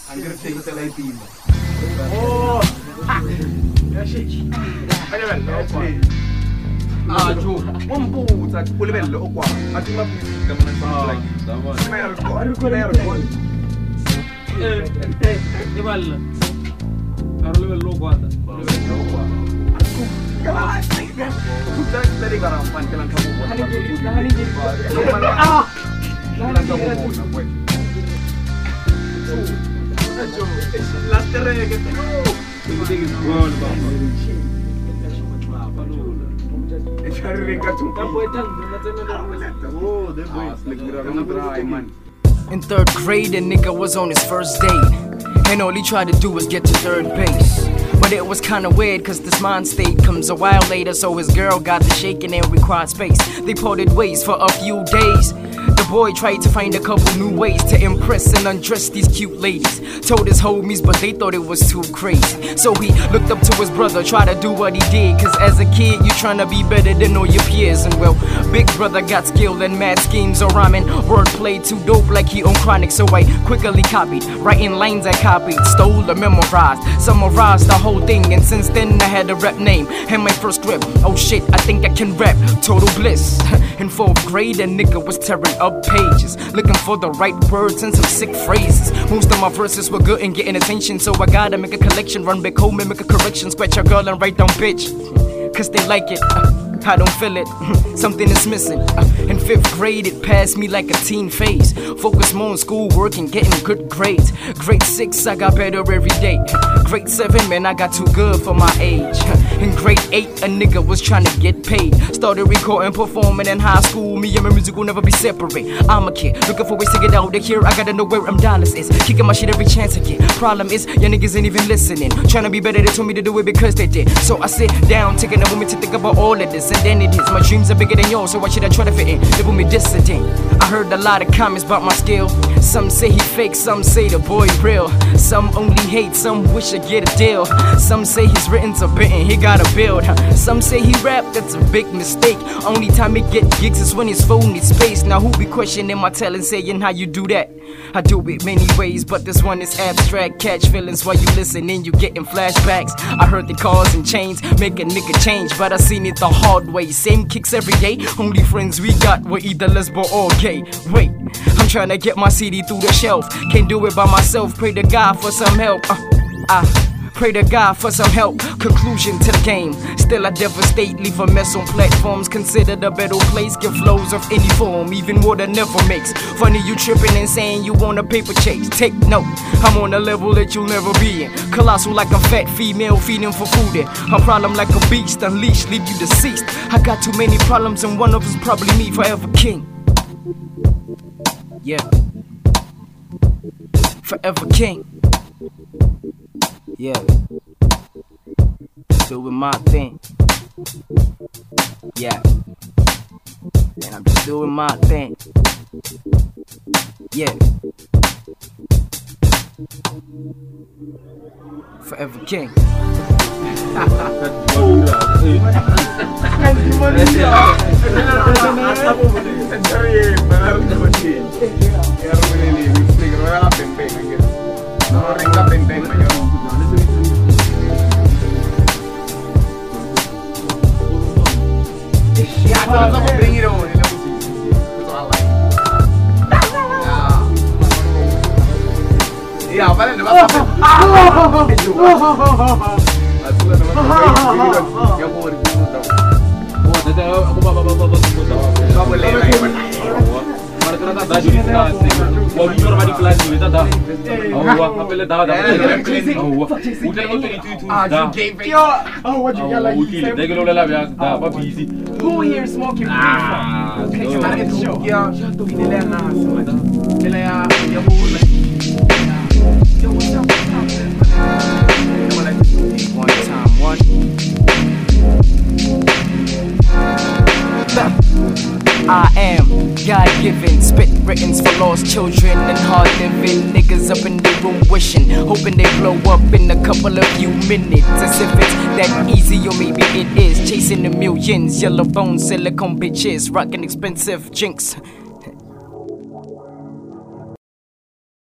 Anche se te l'hai team. Oh! Ah, giù, un puzza, quel livello o qua, ma ti va più che non è Di bello. Caro livello guarda. Livello qua. Tutta dari garampan ke langkah buat. Ah. Langkah buat poi. La terre che gol In third grade, a nigga was on his first date, and all he tried to do was get to third base. But it was kinda weird cause this mind state comes a while later, so his girl got the shaking and required space. They parted ways for a few days. The boy tried to find a couple new ways to impress and undress these cute ladies. Told his homies, but they thought it was too crazy. So he looked up to his brother, tried to do what he did. Cause as a kid, you tryna be better than all your peers. And well, big brother got skill and mad schemes of rhyming. Wordplay too dope like he owned Chronic. So I quickly copied, writing lines I copied, stole or memorized, summarized the whole thing. And since then I had a rap name and my first grip. Oh shit, I think I can rap, total bliss. In fourth grade, a nigga was tearing up pages, looking for the right words and some sick phrases. Most of my verses were good and getting attention, so I gotta make a collection, run back home and make a correction, scratch your girl and write down bitch, cause they like it. I don't feel it, something is missing. In fifth grade, it passed me like a teen phase. Focus more on schoolwork and getting good grades. Grade 6, I got better every day. Grade 7, man, I got too good for my age. In grade 8, a nigga was trying to get paid. Started recording, performing in high school. Me and my music will never be separate. I'm a kid, looking for ways to get out of here. I gotta know where them dollars is. Kicking my shit every chance I get. Problem is, your niggas ain't even listening. Trying to be better, they told me to do it because they did. So I sit down, taking a moment to think about all of this. And then it is, my dreams are bigger than yours, so why should I try to fit in? Live with me dissident. I heard a lot of comments about my skill. Some say he fake, some say the boy real. Some only hate, some wish I get a deal. Some say his written's a bitten, he gotta build. Some say he rap, that's a big mistake. Only time he get gigs is when his phone needs space. Now who be questioning my talent, saying how you do that? I do it many ways, but this one is abstract. Catch feelings while you listening, you getting flashbacks. I heard the cars and chains make a nigga change, but I seen it the hard way. Same kicks every day, only friends we got were either lesbo or gay. Wait, I'm trying to get my CD through the shelf. Can't do it by myself, pray to God for some help. Pray to God for some help. Conclusion to the game. Still I devastate, leave a mess on platforms. Considered a better place, give flows of any form. Even water never makes. Funny you tripping and saying you want a paper chase. Take note, I'm on a level that you'll never be in. Colossal like a fat female feeding for food in. A problem like a beast, unleashed, leave you deceased. I got too many problems and one of them's probably me, forever king. Yeah. Forever king. Yeah, doing my thing. Yeah, and I'm just doing my thing. Yeah, forever king. Bring it on. That's what I like. Yeah, but then who here smoking I am God-given, spit writtens for lost children and hard-living niggas up in their room wishing, hoping they blow up in a couple of few minutes. As if it's that easy, or maybe it is. Chasing the millions, yellow bones, silicone bitches, rocking expensive jinx.